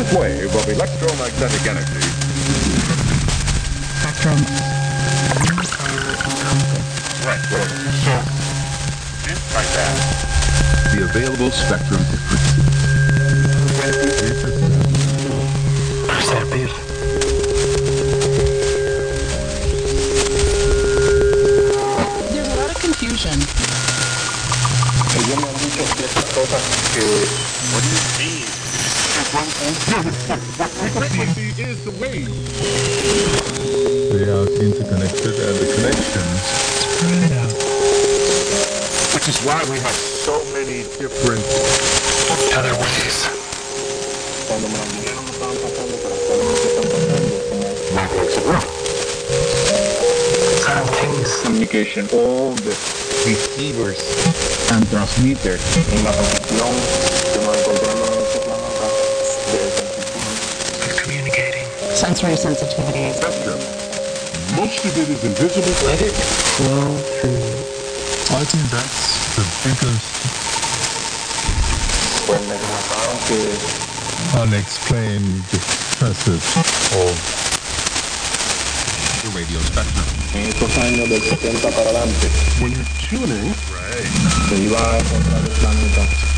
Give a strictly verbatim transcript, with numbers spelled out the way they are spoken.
wave of electromagnetic energy. Spectrum. Right, well, so, it's like that. The available spectrum frequency. Perceptive. There's a lot of confusion. Ellos me han dicho ciertas cosas que... What do you mean? Frequency is the wave. They are interconnected and the connections Spread out. Which is why we have so many different Other ways. Cuando me las dijeron no estaban pasando, pero actualmente están pasando. networks of rock. Simultaneous. Communication. All the receivers and transmitters en la posición que nos encontramos en este planeta de It's communicating. Sensory sensitivity. Spectrum. Most of it is invisible. Let it flow through. I think that's the biggest pues me comentaron que unexplained facet of The radio spectrum. en estos años del setenta para adelante When you're tuning, se iba a encontrar el planeta